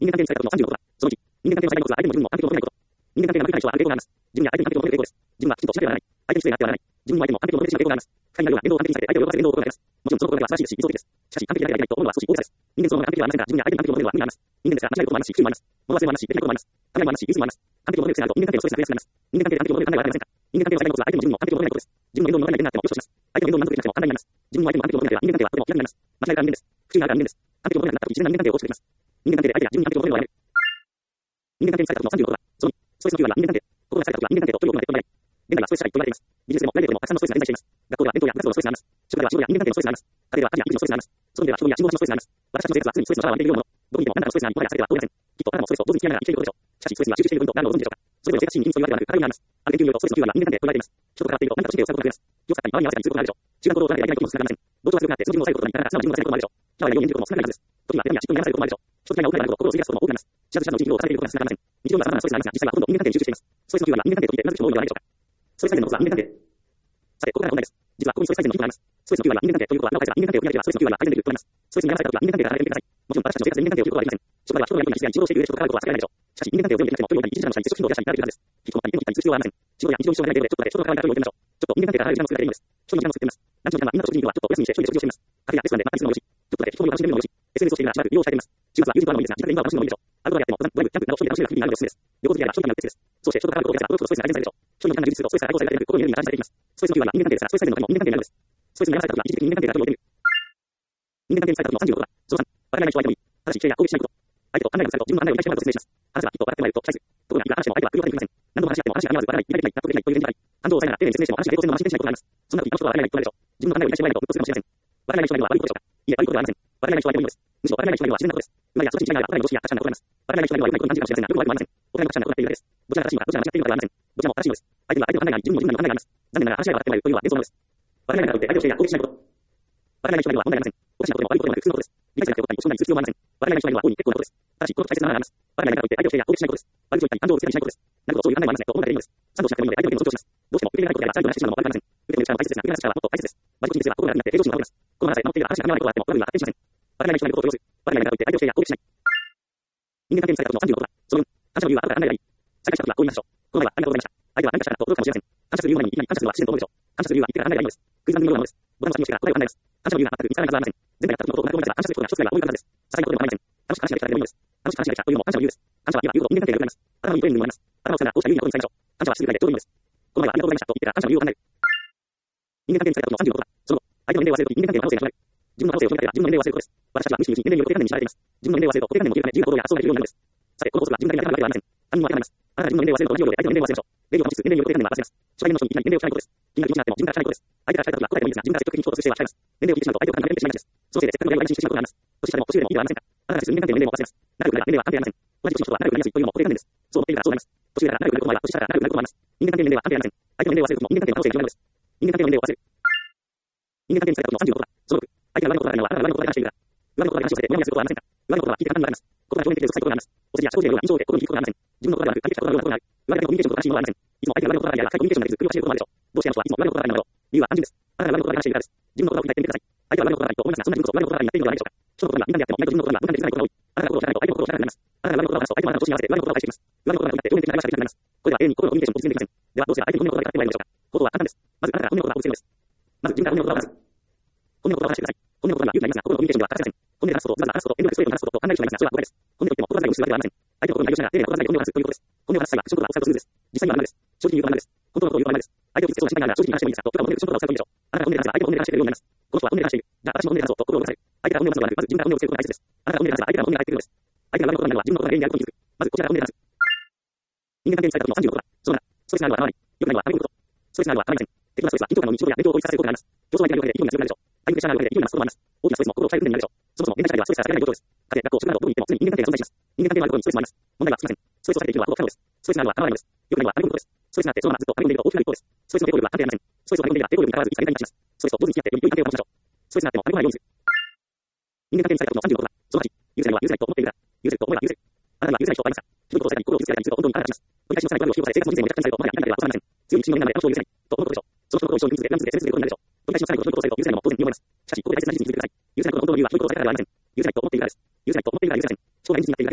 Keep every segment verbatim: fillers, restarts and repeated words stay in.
人間関係の最大のさんじゅうろくは、そのいち、人間関係の最大の相手の自分の相手とないこと。人間関係のない人は相手となります。自分や相手に関係の成功です。自分はきちんとしなければならない。相手に失礼なってはならない。自分も相手も関係の成功があります。不可になるは言動を完璧にされ、相手を喜ばせ言動を心がけます。もちろんその心がけは素晴らしいですし、理想的です。しかし、完璧でありたいと思うのは少し大げさです。人間そのものが完璧ではありませんが、自分や相手に関係のモデルは無理があります。人間ですが、間違えることもありますし、不利もあります。物忘れもありますし、できないこともあります。考えもありますし、ミスもあります。完璧を求める癖があると人間関係のストレスが増えやすくなります。人間関係で完璧を求める考えはありませんか。人間関係の最大のコツは相手の自分の完璧を求めないことです。自分の面倒にならない点があってもよしとします。相手の面倒に満足できなくても簡単になります。自分も相手も完璧を求めなければ人間関係はとても嫌になります。間違いがある人間です。不注意がある人間です。完璧を求めなくなった時、自然な人間関係を構築できます。人間関係で相手が自分に完璧を求めるのはやめる。人間関係の最大のさんじゅうろくは、そのいち、ストレスのきゅう割は人間関係。心が最大の人間関係と距離を置くので人間関係と未来。現在はストレス社会と言われています。技術でもプライベートでもたくさんのストレスが現在しています。学校では勉強や部活動のストレスがあります。職場では仕事や人間関係のストレスがあります。家庭では家事や育児のストレスがあります。外では人や仕事のストレスがあります。私たちの生活は常にストレスのシャワーを浴びているようなもの。どこにいても何らかのストレスがあり、もはや避けては通れません。きっとあなたもストレスを同時に嫌いながら生きていることでしょう。しかしストレスには集中している分と何をご存知でしょうか。それぞれ生活シーンに秘密と言われてはなく、偏りがあります。ある研究によるとストレスのきゅう割は人間関係と言われています。人と関わっていると何かと神経を使うことが増えます。気を使ったり周りに合わせたりすることがあるでしょう。集団行動を取らなければいけないことも少なくありません。同調圧力があって、その自分を抑えることになかなか素直に自分を抑えることもあるでしょう。シャワーや用を見ることも少なくなるはずです。時には手にや嫉妬にやらされることもあるでしょう。人と嫌いな奥があると心を費やすことも多くなります。自社自社のうちに労を重ねていることが少なくありません。日常の様々なストレスがありますが、実際はほとんど人間関係に集中しています。ストレスのきゅう割は人間関係と見てうなずく人も多いのではないでしょうか。ストレス改善のコツは人間関係。さて、ここから本題です。実はここにストレス改善のヒントがあります。ストレスのきゅう割は人間関係ということは、なおかつ人間関係を見られれば、ストレスのきゅう割は改善できるとなります。ストレスに悩まされた時は人間関係から離れてみてください。もちろん私たちの生活で人間関係を切ることはできません。職場では人がやるような必要に日常をしている上で人と関わることは避けられないでしょう。しかし人間関係を全部できなくても、距離を置いたり一時間の下に接触頻度を減らしたり慣れているはずです。人との関係に必要はありません。仕事や日常に支障がない程度でちょっとだけ人と関わりたいという人を置いてみましょう。ちょっと人間関係から離れる時間を作るだけでいいのです。一人の時間を作ってみます。ランチの時間はみんなと食事に行くのはちょっとお休みして一人で食事をしてみます。カフェやレストランでまったりするのもよし、ちょっとだけ人と楽しんでみるのもよし、エスエヌエス をしているならしばらく利用を控えてみます。週末は友人と会うのもいいですが、自宅で今は楽しむのもいいでしょう。アウトドアであっても登山、ドライブ、キャンプなど一人で楽しめる日々になるのでおすすめです。旅行付き合いは一人になる別です。そして人と関わることを増やせば、驚くほどストレスが改善されるでしょう。一人の時間が充実するとストレスが解放されていく心に緩みが感じされていきます。ストレスのきゅう割は人間関係ですが、ストレス改善の他にも人間関係になるのです。ストレスに悩まされた時は一時的に人間関係から距離を置いてみる。人間関係に最大のさんじゅうろくは、そのさん、笑えない人は相手もいい。ただし否定や攻撃しないこと。相手と考えがぶつかると自分の考えを理解してもらうと説明します。話はきっと笑ってもらえると期待する。ところがいくら話しても相手は首を縦に振りません。何度も話し合っても話が合わず笑わない、理解できない、納得できないという現実があり、感情を抑えながら丁寧に説明しても話が平行線のまま進展しないことがあります。そんな時、あの人は笑えないと言われるでしょう。自分の考えを理解してもらえないと鬱とするかもしれません。笑えない人がいるのは悪いことでしょうか。いいえ、悪いことではありません。笑えない人は相手もいいのです。むしろ笑えない人がいるのは自然なことです。今や少し違いながら、お互いの常識や価値観が異なります。笑えない人がいるのは良くないことに感じるかもしれませんが、良くも悪くもありません。お互いの価値観が異なっているだけです。どちらが正しいのか、どちらが間違っているのかではありません。どちらも正しいのです。相手には相手の考えがあり、自分にも自分の考えがあります。残念ながら話し合いが分かってもらえるというのは幻想なのです。笑えないからといって相手を否定や攻撃しないこと。笑えない人がいるのは問題ありません。おかしなことでも悪いことでもなく普通のことです。理解しなくてよかったり、押し込んだりする必要もありません。笑えない人がいるのは大いに結構なことです。ただし、この大切なのがあります。笑えないからといって相手を否定や攻撃しないことです。悪口を言ったり、感情をぶつけたりしないことです。なるほど、そういう考えもありますね、と思うだけでいいのです。賛同しなくてもいいので相手の意見を尊重します。どうしても受け入れられないことであれば最後まで話してしまうのも悪くありません。受け止める力も大切ですが、受け入れられない力はもっと大切です。マジコチにすれば心が楽になって平常心が治ります。この話で守っている話が叶わないことがあっても、悪意は発展しません。笑えない人がいることを許す。笑えないからといって相手を否定や攻撃しない。人間関係に最大のさんじゅうろくは、そのに、感謝の理由は後から考えればいい。再開した時はこう言いましょう。この前はありがとうございました。相手は何かしたらと驚くかもしれません。感謝する理由の前にいきなり感謝するのは自然と思うでしょう。感謝する理由は言ってから考えればいいのです。クイズ番組のようなものです。ボタンを押してから答えを考えます。感謝の理由が全く見つからないはずはありません。前回やった時のことを同じことを同じですが、感謝することが一つぐらいは多いはずです。些細なことでも構いません。楽しく話ができたら何でもいいのです。楽しく話ができたというのも感謝の理由です。感謝は今言うほど人間関係が良くなります。頭のいいトレーニングにもなります。頭を使うならこうした有意義なことに使いましょう。感謝は静かでちょうどいいのです。この前はありがとうございましたと言ってから感謝の理由を考える。人間関係に最大のさんじゅうろくは、その後、相手の年齢を忘れるとき人間関係の可能性が広がる。自分の可能性を広げたら自分の年齢を忘れることです。私たちは無意識に年齢を固定観念に縛られています。自分の年齢を忘れると固定観念も消えるため自由な行動や発想ができるようになるのです。さて、この法則は自分だけがやるわけではありません。他人も当てはまります。あなたが自分の年齢を忘れると同じ要領で相手の年齢を忘れましょう。礼儀を保ちつつ年齢を固定観念は忘れます。初対面の人にいきなり年齢を聞かないことです。気になる気持ちになっても自分から聞かないことです。相手から聞かれたときは答えてもいいですが、自分から積極的に聞こうとする姿勢は控えます。年齢を聞いてしまうと相手を簡単に偏ってしまいがちです。そのせいでせっかくの礼を大事にしてしまうことがあります。年下でも年上でもいいではありませんか。あなたが人間関係の年齢を忘れます。長くなれば年齢は関係ありません。同じ年の人は長くなりやすいというのも固定観念です。そう思っているからそうなります。年上だから長くなることもあれば年下だから長くなることもあります。人間関係の年齢は関係ありません。相手の年齢を忘れるときも人間関係の可能性が広がるのです。人間関係の年齢を忘れる。人間関係に最大のさんじゅうろくは、そのろく、相手が上のことがあるのはあなたが上のことだけ話しているから。上のことだけ話をされてもやもやすることはありませんか。上のことは聞いてから考えます。言葉が表面的で臭いことがあります。お世辞や社交辞令のような印象で心に響くことがありません。自分のことではなく、相手が聞くことがあるようなことがある。上だけのコミュニケーションと正しいものはありません。いつも相手が上のことがあるやら深いコミュニケーションができず、首を走ることもあるでしょう。どうしてあの人はいつも上のことがあるのだろう。理由は単純です。あなたが上のことだけ話しているからです。自分のことを振り返ってみてください。相手は上のことがあると思いますが、そんな人こそ上のことがあるになっているのではないでしょうか。人のことにはみんなでやっても意外と自分のことには分担できないことが多い。あなたが心を開かないと相手の心を開かなくなります。あなたが上のことを話すと相手もあなたの年に合わせて上のことを返してきます。上のことがなくなって表面的な話ができなくなります。これでは永遠に心のコミュニケーションを実現できません。ではどうすれば相手に本音のことが分かってもらえるのでしょうか。方法は簡単です。まずあなたが本音のことをぶつけるのです。まず自分から本音のことを話す。本音のことを話してください。本音のことには勇気がいりますが、心のコミュニケーションでは話せません。本音で話すこと、まずは話すこと、遠慮なくストレートに話すことと考える人がいますが、それは誤解です。本音といっても言葉遣いをするわけではありません。相手のことを内容しながら丁寧な言葉遣いで本音を話すということです。本音を話す際は、口の言葉を抑えるとするです。実際には何です。正直に言うと何です。本当のことを言うと何です。相手を傷つけそうな心配ながら正直に話してもいいですが、と、とか本音で口の言葉を抑えるといいでしょう。あなたが本音で話せば相手も本音で話してくれるようになります。この人は本音で話している。じゃあ私も本音で話そうと心を動かせる。相手が本音を話すのではなく、まず自分から本音をつけることが大切です。あなたが本音で話せば相手が本音が返ってくるのです。相手が上のことがないのは自分のことが原因であることに気づく。まずこちらが本音で話す。人間関係に最大のさんじゅうろくは、そのなな、ストレスがあるのは合わない。良くないのは食べること。ストレスがあるのは構いません。適度なストレスは緊張感の日常や勉強を効率させることがあります。競争相手が良いので気分が強くなるでしょう。タイムプレッシャーがあるので勢いが増すこともあります。大きなストレスも心を抑える訓練になるでしょう。そもそも現代社会ではストレスが避けられないことです。家庭、学校、職場などどこに行っても常に人間関係が存在します。人間関係のあるところにストレスもあります。問題はつきません。ストレスを避けていくのはほぼ不可能です。ストレスがあるのは構わないのです。良くないのは食べることです。ストレスがあってそのままずっと食べ込んでいると大きくなる一方です。ストレスの抵抗力は関係ありません。ストレスを食べ込んでいれば抵抗力に変わらずいつか限界に達します。ストレスと同時に付き合ってより良い関係を保ちましょう。ストレスがあっても食べ込まないようにする。人間関係に最大のさんじゅうろくは、そのはち、許せないのは許せないと思っているから。許せると思えば許せる。あなたには許せない人はありますか。人のことをされたり心を傷つけたりすると本当にあなたがします。取り返しのつかない悪を引き起こされ生活の人生もめちゃくちゃにされるともはや諦めては済ませません。強い意志の人間なのであの人を許せないと思うことでしょう。その人のことを一生懸命傷つけ、傷つけ、傷つけ、責め続けることになるでしょう。取り返しのつかないことを人のことをされると許せないのも当然に思います。しかしここで大切な事実に気づいてください。許せないことの本当の理由は人のことをされたからではありません。許せないと思っているからです。許せないと思っているから許せません。将来につながっているからです。許せ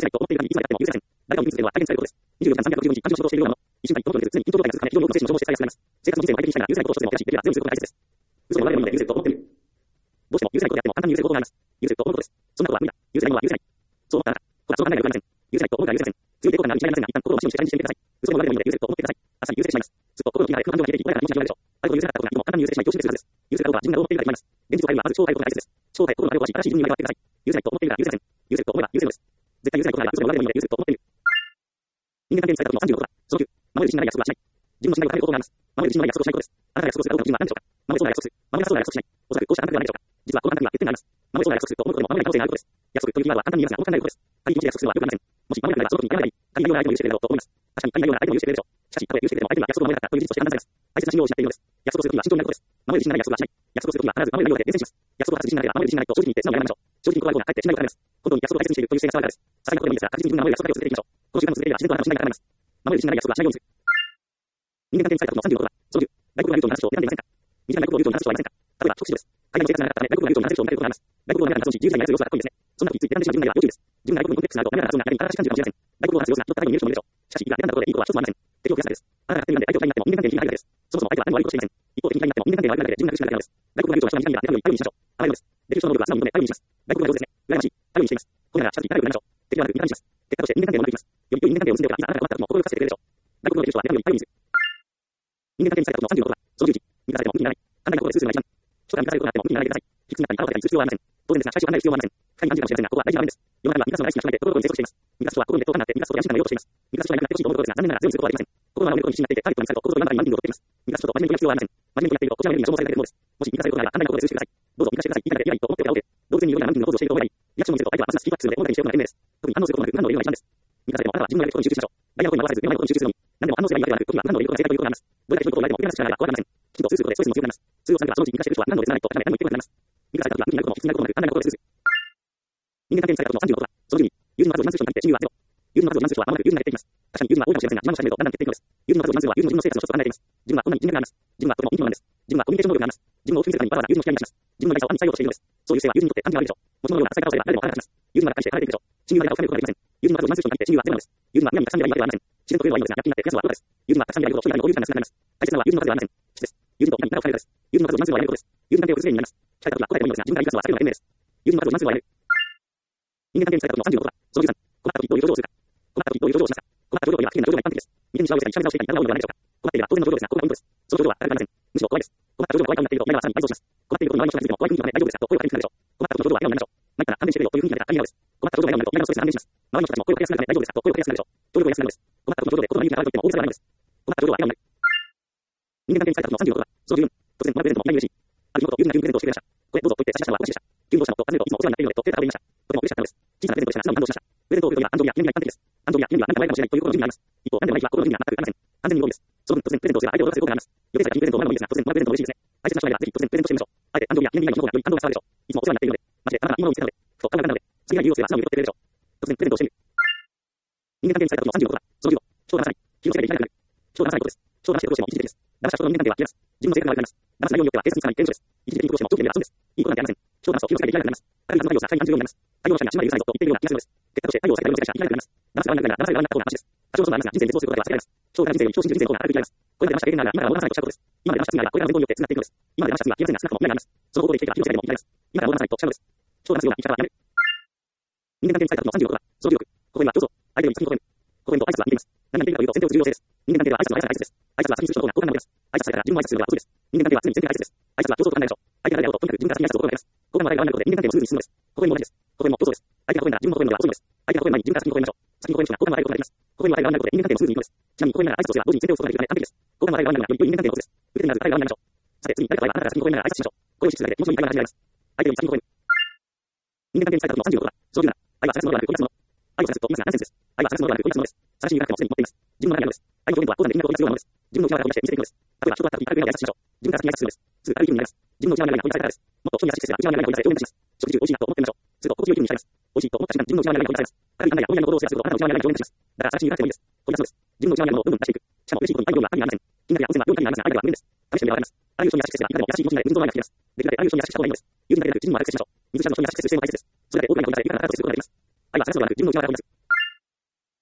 せないと思っている限り、いつまであっても許せません。誰かを許すでは改善されることです。にじゅうよじかんさんびゃくろくじゅうにち、暗記の仕事をしているようなもの。一週間に一度とれず、常にインプット状態が続くため、非常に多くの精神の情報をして使いやすくなります。生活の人生を相手にしたいなら許せないことを一つでも減らし、できれば全部することが大切です。嘘でも我々の意味で許せると思っている。どうしても許せないことであっても簡単に許せることがあります。許せると思うことです。そんなことは無理だ。許せないのは許せない。そう思ったら、これはそう考えないではなりません。許せないと思うから許せません。強い抵抗感があるに違いありませんが、一旦心を死をしてチャレンジしてみてください。嘘でも我々の意味で許せると思ってください。あっさり許せてしまいます。ずっと心の気が荒れ、不安定が消えていき、これらが気持ちが広がるでしょう。あることを許せなかったことがいつも簡単に許せてしまい、恐縮するはずです。許せたことは自分がどう思っているかで決まります。現実を変えるにはまず超を変えることが大切です。超を変え、心のあれを壊し、新しい自分に生まれ変わってください。許せないと思っているから許せません。許せると思えば許せるのです。絶対許せないことがある。嘘でも我々の意味で許せると思っている。人間関係にされたことのさんじゅうごことだ。そのきゅう、守る自信がない約束はしない。自分の信頼を固める方法があります。守る自信のない約束をしないことです。あなたが約束することの基準は何でしょうか。守れそうな約束する。守れなそうな約束しない。おそらくこうしたあなたではないでしょうか。実はこのあなたには欠点があります。守れそうな約束すると思うことも守れない可能性があることです。約束というキーワードは簡単に言いますが、重く考えることです。仮に気持ちで約束するのはよくありません。もし守れなければその時にやめればいい。仮にような相手も許してくれるだろうと思います。確かに仮にような相手も許してくれるでしょう。しかし、たとえ許してくれても相手には約束を守れなかったという事実として判断されます。大切な信用を失っているのです。約束をするときは慎重になることです。守る自信がない約束はしない。約束するときは必ず守れるようで厳選します。約束を果たす自信がなければ守る自信がないと正直に言って素直にやめましょう。正直に断る方がかえって信頼を与えます。本当に約束を大切にしているという姿勢が伝わるからです。些細なことでもいいですが、確実に自分が守る約束だけを続けていきましょう。この習慣を続ければ自然とあなたの信頼が高まります。守る自信がない約束はしないようにする。人間関係にされたことのさんじゅうごことだ。そのきゅう、外国語が流暢に話す人を選んでいませんか。短い外国語を流暢に話す人はいませんか。例えば、職種です。海外の生活が長かったため、外国語が流暢に話せる人を見かけることがあります。外国語を長く話す人、自由に話す様子はかっこいいですね。そんなことについて選んでしまう自分がいれば要注意です。自分が外国語にコンプレックスがあると、長く話すようなやり方が感じるかもしれません。外国語を話す様子が人と高いに見える人もいるでしょう。しかし、いくら選んだところでいいことは一つもありません。敵を増やすだけです。あなたが勝手に選んで相手を嫌いになっても人間関係に響いているだけです。そもそも相手は何も悪いことしていません。一方的に嫌いになっても人間関係が悪いだけで自分が苦しくなるだけなのです。外国語が流暢な人は人間が頼りに頼りにしましょう。甘えるのです。できる人の能力は素直に認め頼りにします。外国語が上手ですね。羨ましい。頼りにしています。これならシャツに頼りになりましょう。敵ではなく味方にします。結果として人間関係を守っていきます。より良い人間関係を結んでおけば、いざあなたが困った時も心を動かせてくれるでしょう。外国語ができる人は頼りに頼りにする。人間関係にされたことのさんじゅうごことだ。そのじゅういち、満たされても無気にならない。簡単なことでスースーが一番。初夏に満たされることがあっても無気にならないでください。卑屈になったり顔を当てたりする必要はありません。当然ですが、最初は考える必要はありません。深いに感じるかもしれませんが、ここは大事な場面です。世の中には満たすのが大好きな人がいて、心に接続しています。満たすとは心に熱湯がなって満たすことや安心感が得ようとしています。満たす人がいなくなってほしいと思うことですが、残念ながらゼロにすることはできません。心が守ることに必死になっていて、ターゲットにされると心と今までに満足を取っています。満たす人と真面目にやる必要はありません。真面目にやっていると、こちらのエネルギーが消耗されるだけのものです。もし満たされることがあれば、簡単なことで数してください。どうぞ満たしてください。今だけいいと思っておけば OK。動物園にいるような何人のポーズをしていると思えばいい。リアクションを見せると相手はますますキーバックするので、本来にしておくのが賢明です。特に反応することなく何の理由が一番です。満たされてもあなたは自分のやることに集中しましょう。ダイヤモンドに回さず、目の前のことに集中するのに。何でも反応すればいいだけではなく、時には何の理由が正解ということがあります。どれだけひどいことを言われても、受け流す力があれば怖がりません。きちんと数することでストレスも強くなります。数をさんからそのうち満たしている人は何のでつらないと諦め何も言ってこなくなります。満たされた時は無気になることも引きになることもなく、簡単なことで数する。人間関係にされたことのさんじゅうごことだ。そのじゅうに、友人の数を自慢する人に限って親友はゼロ。友人の数を自慢する人は間もなく友人が減っていきます。確かに友人は多いかもしれませんが、自慢をしためるとだんだん減っていくのです。友人の数を自慢するのは友人の自分の生活の一つと考えています。自分はこんなに人間があります。自分はとても人気者なんです。自分はコミュニケーション能力があります。自分を追い詰めるためにわざわざ友人の引き合いに出します。自分の会社を暗にされようとしているのです。そういう姿勢は友人にとって感じが悪いでしょう。もちろんのような浅い顔をすれば誰でも腹が立ちます。友人まで対して離れていくでしょう。親友までを深めることができません。友人の数を自慢する人に限って親友はゼロなのです。友人は皆にたくさんではいいわけではありません。自然と増えるのはいいのですが、逆になって増やすのは後です。友人はたくさんであるほど一人の友人が少なくなります。大切なのは友人の数ではありません。質です。友人と皆に仲を深めるからです。友人の数を自慢するのはやめることです。友人関係を崩れになります。聞かれた時は答えてもいいのですが、自分が言い出すのは避けるのが賢明です。友人の数を自慢するのはやめる。人間関係にされたことのさんじゅうごことだ。そのじゅうさん、困った時どういう表情をするか。困った時どういう表情をしますか。困った表情といえば危険な表情が一般的です。見てみしまうですが、一緒に直していたり、疑うのではないでしょうか。困っていれば当然の表情ですが、ここがポイントです。その表情は誰でもありません。むしろ怖いです。困った表情が怖い顔になっていると、皆はさらに倍増します。困っていることに周りの人が気づいても怖い雰囲気はね、大丈夫ですかと声をかける人がいるでしょう。困った時の表情は笑顔になりましょう。参ったら勘弁してくれよという雰囲気が出たら大変なのです。困った表情が笑顔になると、皆のストレスが安定します。周りの人たちも声をかけやすくなるため大丈夫ですかと声をかけやすくなるでしょう。努力をやすくなるのです。困った時の表情で心の勇気が上がると言っても大げさではないのです。困った表情は笑顔になる。人間関係にされたことのさんじゅうごことだ。そのじゅうよん、突然もらうプレゼントもいきなり嬉しい。ある日のこと、友人が急にプレゼントをしてくれました。これどうぞと言って差し出したのは私でした。急にどうしたのと尋ねると、いつもお世話になっているのでと手で頼みました。とても嬉しかったのです。小さなプレゼントでしたが素直に感動しました。プレゼントを送るときは安堵や記念日が一般的です。安堵や記念日は何か前かもしれないという心の準備があります。一方、何でもない日は心の準備が全くありません。完全に無防備です。その分突然プレゼントをすれば相手を驚かせることがあります。予定されたプレゼントをもらうのもいいですが、突然もらうプレゼントも嬉しいですね。大切な人がいればぜひ突然プレゼントしてみましょう。あえて安堵や記念日以外の方がより安堵が伝わるでしょう。いつもお世話になっているので、マジであなたがいいものを見せたので、ふと考えたので、次が理由をすれば素直に喜んでくれるでしょう。突然プレゼントをしてみる。人間関係にされたことのさんじゅうごことだ。そのじゅうご、人を騙さない。気をつけていかなくなる。人を騙さないことです。人を騙して苦労しても一時的です。騙した人の人間関係は消えます。自分の性格が悪くなります。騙す内容によっては警察につかない刑務所です。一時的に苦労しても長期では損です。いいことなんてありません。人を騙すと気をつけていかなくなります。あるいはその内容が仮に重要になります。対応の人が島で許さないぞと言っているような気がするのです。結果として対応を避けたような人がいなくなります。騙す側になるなら騙される側になった方がマシです。多少のことはありますが、人生に絶望することでは避けられます。将来の人生より超信じる人生の方が軽く生きられます。これまで騙した経験なら今から戻らないとおっしゃることです。今まで騙した罪があればこれからの伝統によって償っていくのです。今まで騙した罪は消えませんが少なくとも未来があります。その方法で生きていけば気をつけても生きられます。今から戻らないとおっしゃるのです。人を騙すような生き方はやめる。人間関係にされたことのさんじゅうごことだ。そのじゅうろく、ここにはどうぞ。相手より先にここへむ。ここへむと挨拶は似ています。何が似ているかというと先手をする重要性です。人間関係では挨拶の挨拶です。挨拶は先にする人の方が好感が持てます。挨拶されたら自分も挨拶するのが普通です。人間関係は常に先手が挨拶です。挨拶は競争と考えましょう。相手が誰だろうととにかく自分から先に挨拶を心がけます。好感が話題が生まれることで人間関係もスムーズに進むのです。ここへも同じです。ここへも競争です。相手がここへなら自分もここへむのでは遅いのです。相手がここへ前に自分から先にここへましょう。先にここへむ人が好感が話題が生まれることができます。ここへも話題が生まれることで人間関係もスムーズにいくのです。ちなみにここへなら挨拶をすれば同時に先手をすることができるため完璧です。好感が話題が生まれるのがより良い人間関係のことです。受け手にならず話題が生まれましょう。さて次、誰かがあなたが先にここへなら挨拶しましょう。これを意識するだけで気持ちのいい会話が始まります。相手より先にここへむ。人間関係にされたことのさんじゅうごことだ。そのじゅうなな、愛は探すものではなく追い出すもの。愛を探すと言いますがナンセンスです。愛は探すものではなく追い出すものです。探しに行かなくてもすでに持っています。自分の中にあるのです。愛の表現とは高山でみんなと同じようなものです。自分の内側から追い出して見せていくのです。例えば人と会った時軽く笑顔で挨拶しましょう。自分から先に挨拶するのです。すぐ軽い気分になります。自分の内側にあるのが追い出されたからです。もっと人に優しくすれば内側にあるのが追い出され表現します。食事中美味しいなと思ってみましょう。すると心地よい気分になります。美味しいと思った瞬間自分の内側にあるのが追い出されます。軽い考えや思いやりの行動をするとあなたの内側にあるのが表現します。だから探しに行かなくてもいいです。追い出すのです。自分の内側にあるのをどんどん出していく。しかも嬉しいことに愛の量は神にありません。金額や温泉は文化にありますが愛は無限です。試してみればわかります。あらゆる人に優しくすればいかでも優しい気持ちになれる運動の愛が聞きます。できるだけあらゆる人に優しくした方がいいのです。友人だけでなく自分にも優しくしましょう。水下の人に優しくする姿勢も大切です。それだけ多くの人に対していくらならとすることができます。愛は探すのではなく自分の内側から追い出す。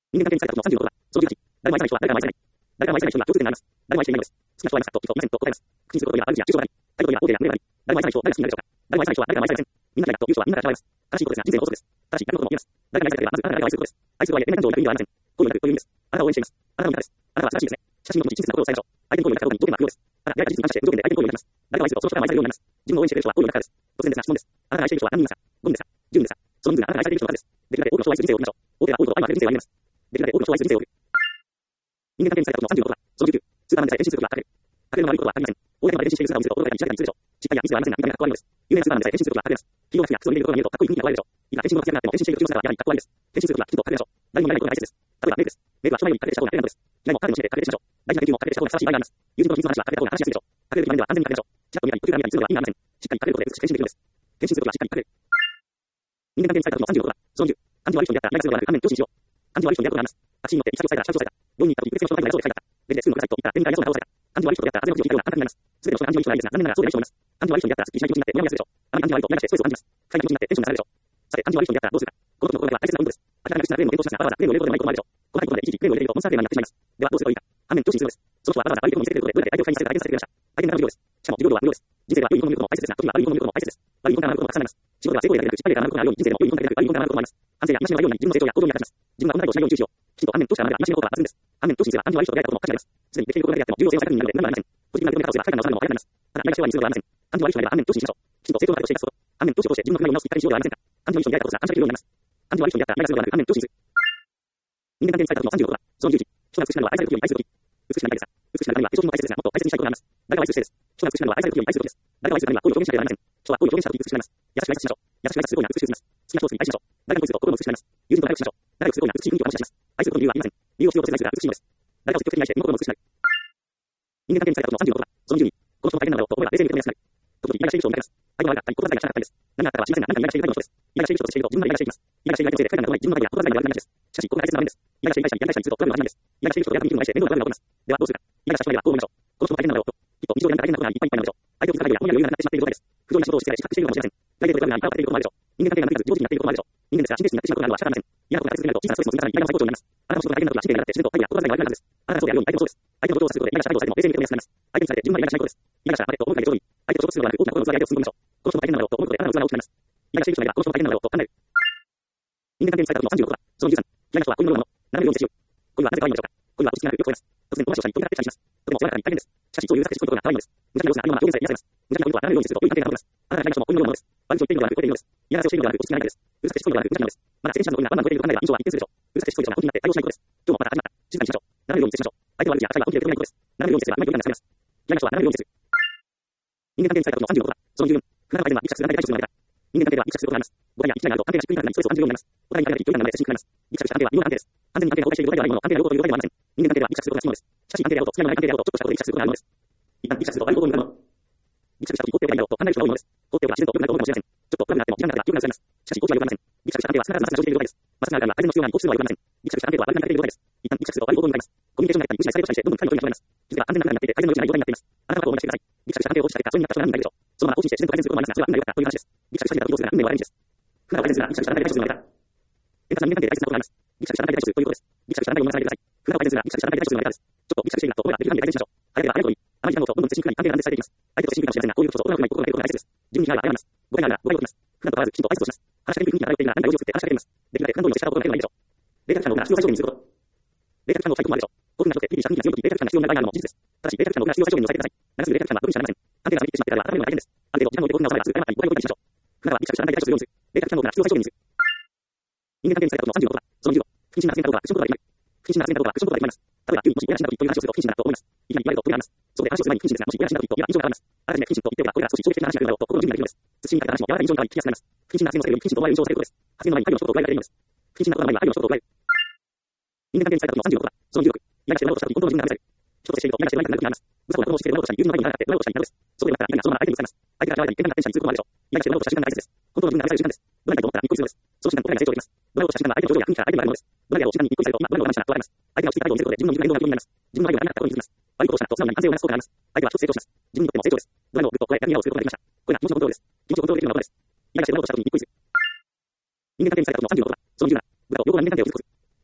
人間関係に使えたことのさんじゅうろくは、そのじゅうはち、誰も愛さない人は誰からも愛されない。誰からも愛せない人には共通点があります。誰も愛していないのです。好きな人はありますかと聞くと、いませんと答えます。口にすることには悪口や抽象があり、態度には大手や胸があり、誰も愛さない人を誰が好きになるでしょうか。誰も愛さない人は誰からも愛されません。みんながやっと言う人はみんなから嫌われます。正しいことですが、人生の法則です。ただし、やることも言えます。誰が愛されれば、まずあなたが愛することです。愛するとはいえ、恋愛感情を抱く意味はありません。こういうのはこういう意味です。あなたを応援しています。あなたの味方です。あなたは素晴らしいですね。しかし、身の持ち真実なことを伝えましょう。相手の行為を抱くことに条件が不要です。ただ、出会えた事実に感謝して無条件で相手の行為をやります。誰が愛すると、その人からも愛されるようになります。自分を応援している人は行為を抱くからです。突然ですが質問です。あなたが愛している人は何人いますか？ごにんですか？じゅうにんですか？その人数があなたが愛されている人の数です。できるだけ多くの人を愛する人生を送りましょう。大手は多くの人を愛する人生を歩みます。できるだけ多くの人を愛する人生を送る。人間関係に使えたことのさんじゅうろくは、そのじゅうきゅう、スーパーマンでさえ変身することは隠れる。隠れるの悪いことはありません。公の場で変身している姿を見せると、驚いたり見せ方にするでしょう。失敗やミスはありませんが、見た目がかっこ悪いのです。有名なスーパーマンでさえ変身することは隠れます。企業が服やクソを入れるところが見るとかっこいい雰囲気が現れるでしょう。いくら変身の活躍があっても変身している途中姿はやはりかっこ悪いです。変身することはきちんと隠れましょう。誰も見られないことが大切です。例えばメイクです。メイクは人前より隠れた方が隠れるのです。嫌いも彼の教えで隠れてしましょう。大事な研究も隠れてした方がふさわしい場合があります。友人との秘密の話は隠れた方が話しやすいでしょう。隠れる場面では安全に隠れましょう。ちらっと見たり、時計が見たりするのは意味がありません。しっかり隠れることで美しく変身できるのです。変身することはしっかり隠れる。人間関係に使えたことのさんじゅうろくは、そのじゅう、感じ悪い人に出会ったらイライラすることがある。反面、上司にしよう。感じ悪い人に出会うことがあります。タクシーに乗って行き先を伝えたら、シャウトされた。病院に行った時、別の人のタイプに偉そうで書いてあった。レジで作るのくださいと言ったら、手に大そうな顔をされた。感じ悪い人と出会ったら、風の口を聞いたようなあなたになります。すべての人が感じ悪い人はいいですが、残念ながらそうでない人もいます。感じ悪い人に出会ったらすっきりしない気持ちになってモヤモヤするでしょう。あまり感じ悪いとイライラしてストレスを感じます。不快な気持ちになってテンションが上がるでしょう。さて、感じ悪い人に出会ったらどうするか。このことの心が大切なポイントです。明らかな口なクレームを検討しますが、わざわざクレームを入れることでもないこともあるでしょう。細かいことまでいちいちクレームを入れるとモンスタークレームになってしまいます。ではどうすればいいか。反面、上司にするのです。その人はわざわざ悪いところを見せてくることで、どうやって相手を不快にさせるか体験させてくれました。相手の中の無料です。しかも、授業料は無料です。人生は良いものを見ることも大切ですが、時には悪いものを見ることも大切です。悪いものから学ぶこともたくさんあります。仕事では成功例が出る、失敗例が学ぶことがあるように、人生でも良いものから悪いものから学ぶこともあります。反省や戒めのないように自分の成長や行動に役立ちます。自分がこんなことをしないように注意しよう。きちんと反面、上司はまでは戒めのことが抜群です。反面、上司にすれば感じ悪い人と出会えたことも価値があります。すでにできることだけであっても重要性を再確認になるので何もありません。ポジティブな認め方をすれば海外の直せるのも早くなります。ただ、何がしようにすることはありません。感じ悪い人になれば反面、上司にしましょう。きちんと成功の形をしていたすこと。反面、上司を通して自分の不満を直すきっかけにしようではありませんか。感じ悪い人に出会えたことが感謝できるようになります。感じ悪い人に出会ったら何がすることはなく、反面、上司にする。人間関係に使えたことのさんじゅうろくは、そのじゅういち、人が美しくなるのは愛される時より愛する時。美しくなりたいですが、美しくなりたいには化粧品も大切ですが、もっと大切にしたいことがあります。誰が愛するせいです。人が美しくなるのは愛される時より愛する時です。誰が愛するためには恋を表現しなければなりません。人は恋を表現した時に美しくなります。優しく挨拶しましょう。優しく挨拶することには美しく映ります。好きな人を愛しましょう。誰が恋すると心も美しくなります。友人と仲良くしましょう。誰がすることには美しい雰囲気を醸し出します。愛することの理由はありません。理由を必要とせず愛するが美しいのです。誰かを積極的に愛して身も心も美しくなる。人間関係に使えたことのさんじゅうろくは、そのじゅうに、この人の大変なのだろうと思えば冷静に受け止めやすくなる。時々イライラしている人を見かけます。相手の悪かったり、心遣いがしたかったりです。何があったかは知りませんが、何かイライラしているタイプの人です。イライラしている人と接していると自分までイライラしていきます。イライラしている相手のせいで不快なことがない自分の前では心遣いが悪くなります。しかし、ここが大切な場面です。イライラしている相手にイライラしたりするとトラブルが始まるんです。イライラしている人とやらなくてもいい人の前で面倒なトラブルが起こります。ではどうするか。イライラした人はどう思いましょう。この人の大変なのだろうと。きっと日常で何か大変なことがいっぱいいっぱいなのでしょう。相手を気づかないで本や余裕がなくなってしまっている状態です。不条理なことをして自覚しているかもしれません。プライベートでトラブルがいっぱい起こっていることもあるでしょう。人間関係がうまくいかず、自動的にやっていることもあるでしょう。人間ですが、真実になってしまうことなどは仕方ありません。嫌なことが続けないと小さなストレスの積み重ねにイライラの最高潮になります。あなたの仕事が大変なことが真剣になって自然と態度や心遣いが悪くなるはずです。あなたがそうであるように相手もそうです。相手のことをさせることでイライラした態度をされても冷静に受け止めやすくなります。相手にされて自分までイライラしないことです。イライラしたらあれと思うかでちょうどいい。相手と衝突するのではなく大きな心の器で相手を包み込みましょう。この人の大変なのだろうと思うことであなたの器が大きくなります。イライラしている人がいればこの人の大変なのだろうと考える。人間関係に使えたことのさんじゅうろくは、そのじゅうさん、嫌いな人は恋のようなもの、斜めように接しよう。恋はなぜ可愛いのでしょうか。恋は落ち着きなくよく吠えます。突然この人をしたり飛び立ってたりします。とても柔らかに大変です。しかし、そういう優しくすることが可愛いのです。無邪気な様子がありのまま表現され癒されます。無邪気なことは斜めようにすると良い関係が保てます。あなたが嫌いな人も恋のようなものです。悪口を言っているのではなく吠えているのです。嫌なせをしているのではなく落ち着きないのです。うるさくしてしつこいのではなく無邪気なのです。まだ自転車の恋がワンワン超えていると考えれば印象は一変するでしょう。うるさくしてしつこい人が本気になって対応しないことです。今日もまた始まった。静かにしましょう。斜めように接しましょう。相手の悪口や赤いは本気で受け止めないことです。斜めように接せばうまい距離感がつかめます。嫌いな人は斜めように接する。人間関係に使えたことのさんじゅうろくは、そのじゅうよん、不仲の相手はギクシャクする難題対処するのである。人間関係ではギクシャクすることがあります。誤解や一致があると関係が低いになりストレスを感じるようになります。お互いに関係が距離感が生まれ接しにくくなります。ギクシャクした関係は微妙な関係です。完全に関係が崩壊していることではないものの関係が良好というわけではありません。人間関係ではギクシャクすることが必要なのです。しかし関係であろうと付き合いのない関係であろうとちょっとしたことでギクシャクすることがあるのです。一旦ギクシャクすると悪いことになるの。ギクシャクした時に放っておけばいいだろうと考える人が多いのです。放っておけば自然と良くなると思うかもしれません。ちょっとトラブルがあっても時間が経てば良くなるとされます。しかし、放置は良くありません。ギクシャクした関係は少なからずまず成長している状態です。まずながら相手の必要なに放置するのは良くありません。ギクシャクした関係とは悪くなりかけている状態です。一旦ギクシャクすると悪い行動になります。コミュニケーションが一旦無視されたりしてどんどん深いことになります。気づけば安全な中になっていて改善の余地がない状態になっています。あなたはどう思いましてください。ギクシャクした関係を放置した結果、そうになった人が何人いるでしょう。そのまま放置して自然と改善することもありますが、それは運が良かったという話です。ギクシャクした人がどうするか運命は悪いんです。不仲を改善するが、ギクシャクした関係で対処するのは下手。円滑な人間関係で大切なことがあります。ギクシャクした関係で対処するということです。ギクシャクした関係を任されてください。不仲を改善するが、ギクシャクした関係で対処するのは下手です。ちょっとギクシャクしているなと思えばできる範囲で改善しましょう。早ければ早いほどいい。あまり時間をとどんどん接しにくくなり関係が安定されていきます。相手と親しみかもしれませんが、こういうことと行うない心がけることが大切です。自分に害は謝ります。誤解があるなら誤解を起きます。普段と変わらずきちんと挨拶をします。話しかけにくい雰囲気が漂っているなら何か用事を作って話しかけています。できるだけ感動に接したことがないでしょう。冷却感の奥が必要最小限にすること。冷却感の最高まででしょう。興奮が強くてピリピリした雰囲気が強い時、冷却感が必要な場合があるのも事実です。ただし、冷却感の奥が必要最小限に抑えてください。長すぎる冷却感は特にしかなりません。関係が冷めてしまってからは改めるのが大変です。ある程度時間を置いて興奮が収まればすぐ謝ったり誤解を起きたりしましょう。普段はギクシャクした関係で対処するようにする。冷却感の奥が必要最小限にする。人間関係に使えたことのさんじゅうろくは、そのじゅうご、不謹慎な発言かどうか、クションことができない。不謹慎な発言かどうか、クションことができない。例えば、急にもし親が死んだ時という話をすると不謹慎だと思います。いきなり言われるとこれがあります。そこで話をする前に不謹慎ですが、もし親が死んだ時と言えば印象が変わります。あらかじめ不謹慎と言っておけば、これが少し衝撃的な話になるだろうと心の準備ができるのです。慎みかけた話も柔らかい印象に変わり聞きやすくなります。不謹慎な発言をされるより不謹慎と思われる印象をされることです。発言の前に配慮の一言を加えられるのです。不謹慎なことの前には配慮の一言を加える。人間関係に使えたことのさんじゅうろくは、そのじゅうろく、イライラして悪いことをした時、本当の自分が試される。人と接しているとイライラして悪いことになるくなります。無作法なことをしている悪いことをしたり、友人の前に笑って悪いことをしたりなるです。そこでなったら、イライラそのまま相手にぶつかります。相手が嫌われたり、喧嘩が発展したりすることもあるでしょう。イライラして悪いことをした時間が大切です。本当の自分が愛される時間です。どなたかと思ったらにっこりするのです。その時間と答えが成長できます。どなたかとした時間は相手の情状や雰囲気から相手にもあるのです。どなたかを時間ににっこりされると、今、どなたを我慢したなと言われます。相手が落ち着いた態度を見せることで自分の自分が言動が不要になります。自分の愛がなくなったことに気づきます。悪いことをしたなと素直に反省をなすことがあります。相手は一つ成長します。自分にとっても成長です。どなたもぐっとこらえ、やり合をすることができました。これが気持ちのコントロールです。気持ちをコントロールできるのはこれです。イライラして悪いことをした時ににっこりする。人間関係に使えたことのさんじゅうろくは、そのじゅうなな、部下と良好な人間関係を築く。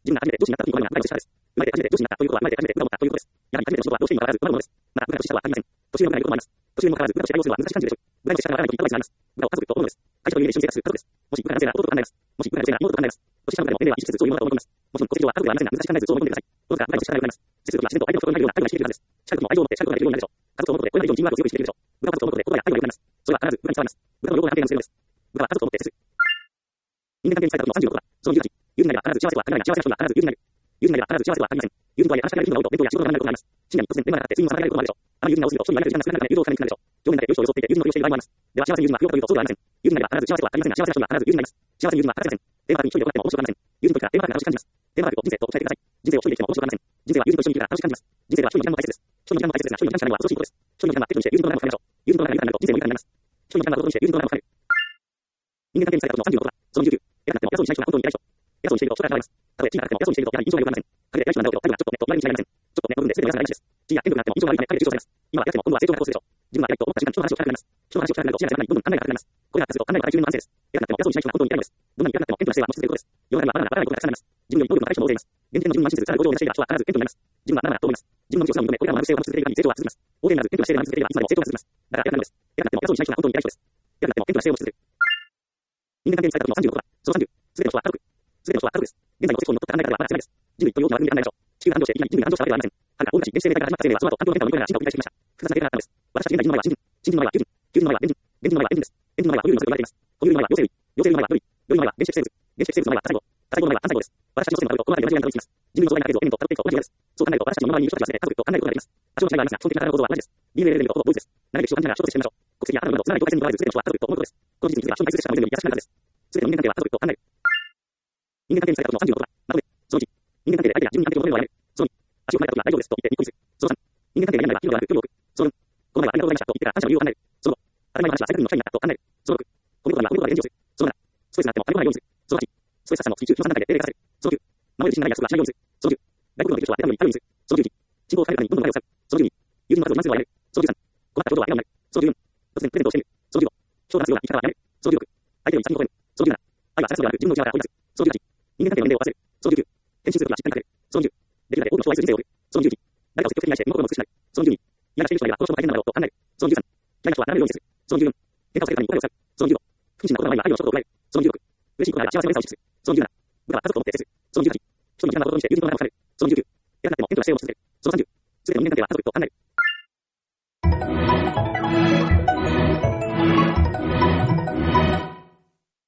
自分が初めて上司になった時に我々が長い年下です。生まれて初めて上司になったということは生まれて初めて部下を持ったということです。やはり初めての仕事はどうしても変わらず上のものです。また部下の年下はありません。年上の部下がいることもあります。年上も変わらず部下として対応するのは難しい感じでしょう。部下の年下が現れないといったわけであります。部下を家族と思うのです。会社という家で一緒に生活する家族です。もし部下が男性な弟と考えます。もし部下が女性な妹と考えます。年下の部下でも年齢は一つずつそういうものだと思います。もちろん戸籍上は家族ではありませんが難しく考えずそう思い込んでください。どうか部下の年下が言われます。接するときは自然と相手の心になるような態度がしているはずです。近くの愛情を持って近くができるようになるでしょう。家族と思うことでこれまで以上にチームワークを強くしているでしょう。部下を家族と思うことで言葉や態度が良くなります。それは必ず部下に伝わります。部下の要望が安定するのです。部下は家族と思って接する。人間関係に使えた時のさんじゅうろくは、そのじゅうはち、友人なりは必ず幸せとは限らないが幸せな人には必ず友人なる。友人なりは必ず幸せとは限りません。友人とはいえ話しかけられる人が多いと伝統や仕事の場面になることがあります。深夜に突然電話がかかって睡眠を妨げられることもあるでしょう。あまり友人が多すぎると人に言われる時間が少なくなるため誘導をかけにくくなるでしょう。上面だけよしを装っていて友人のふりをしている場合もあります。では幸せに友人は不要というとそうではありません。友人なりは必ず幸せとは限りませんが幸せな人には必ず友人がいます。幸せに友人は欠かせません。電話に一人で行っても面白くありません。友人といったら電話が楽しく感じます。電話を人生と伝えてください。人生を一人で生きても面白くありません。人生は友人と一緒に生きるから楽しく感じます。人生は一人の時間も大切です。一人の時間も大切ですが一人の時間も大切なのは恐ろしいことです。一人の時間は適度にして友人との仲間を深めましょう。友人との仲が豊かになると人生も豊かになります。一人の時間は適度にして友人との仲を深める。人間関係に使えたことのさんじゅうろくは、そのにじゅうきゅう、偉くなっても偉そうにしない人は本当に偉い人。偉そうにしていると人から変わります。たとえ地位が高くても偉そうにしているとやはり印象が良くなりません。彼で偉い人なんだろうけど、態度がちょっとねと周りに違いありません。ちょっとねの部分で全ての皆さんが偉い人です。地位や権力があっても印象が悪いため彼で抽象されます。今は偉くても今度は成長がコースでしょう。自分が偉いと思った瞬間人の話を聞かなくなります。人の話を聞かなくなると視野が狭くなりどんどん考えが浅くなります。これが活動考えが高い住人の安定です。偉くなっても偉そうにしない人は本当に偉いのです。どんなに偉くなっても謙虚な姿勢は持ち続けることです。世の中にはまだまだわからないことがたくさんあります。自分より能力の高い人も大勢います。現時点の自分に信じずさらに向上を目指している人は必ず謙虚になります。自分はまだまだと思います。自分の強さを認めこれからも学ぶ姿勢を持ち続ける限り成長は続きます。大手にならず謙虚な姿勢で学び続ければいつまでも成長が続きます。だから偉くなるのです。偉くなっても偉そうにしない人は本当に偉い人です。偉くなっても謙虚な姿勢を持ち続ける。人間関係に使えたことのさんじゅうろくは、そのさんじゅう、すべての人は家族。すべての人は家族です。現在の国籍にのっとった考え方ではまだ狭いです。人類という大きな枠組みで考えましょう。地球が誕生していきなり人類が誕生したわけではありません。はるか大昔原始生命から始まった生命はその後環境の変化を乗り越えながら進化を繰り返してきました。複雑な経過があったのです。私たち現代人の前は新人、新人の前は友人、友人の前は現人、現人の前は現人です。現人の前は固有の族と言われています。固有の前は両生類、両生類の前は良い、良いの前は原始生物、原始生物の前は多細胞、多細胞の前は単細胞です。私たちの祖先のあるとこの辺りで同じようにたどり着きます。人類の壮大な形像、エレメント、タブレット、同じです。そう考えると私たちの周りにいる人たちは全て家族と考えることができます。多少の違いはありますが、基本的な体の構造は同じです。ディーエヌエー レベルのほぼ同一です。長い歴史を感じながら衝突してみましょう。国籍や肌の色など、つながり境界線にとらわれず全ての人は家族と思うことです。この事実については人に対するしかの上に優しくなるはずです。すべての人間関係は家族と考える。人間関係に使えたことのさんじゅうろくは、まとめ。そのいち、人間関係で相手が自分に関係を求めるのをやめる。そのに、足を踏まれた時は大丈夫ですと言ってニッコリする。そのさん、人間関係で嫌な場合は距離を置く、距離を置く。そのよん、この前はありがとうございましたと言ってから感謝の理由を考える。そのご、当たり前の話は最悪にの社員になったと考える。そのろく、褒め言葉には褒め言葉で返事をする。そのなな、ストレスがあっても食べ物ないようにする。そのはち、ストレス発散の追求のさん段階で定例化される。そのきゅう、守る自信がない約束はしないようにする。そのじゅう、外国の人は選ぶように頼るようにする。そのじゅういち、信号を変えるためにどんどん前を去る。そのじゅうに、友人の数を何するのはやめる。そのじゅうさん、困ったことは笑顔になる。そのじゅうよん、突然プレゼントをしてみる。そのじゅうご、評価するような言い方はやめる。そのじゅうろく、相手を一に超える。そのじゅうなな、愛はさらすのではなく自分の内側から追い出す。そのじゅうはち、人間関係の年齢を忘れる。そのじゅうきゅう、返信するときはしっかりかける。そのじゅう、できるだけ多くの人を愛する人生を送る。そのじゅういち、誰かを積極的に愛して身の心も美しくなる。そのじゅうに、嫌なしている人がいればこの人も大変なんだろうと考える。そのじゅうさん、嫌いな人はならないようにする。そのじゅうよん、喧嘩を避けるためにお金を使う。そのじゅうご、不謹慎なことの前には相手の一言を加える。そのじゅうろく、嬉しいことがあれば幸せの連鎖を維持する。そのじゅうなな、部下は家族と思って接する。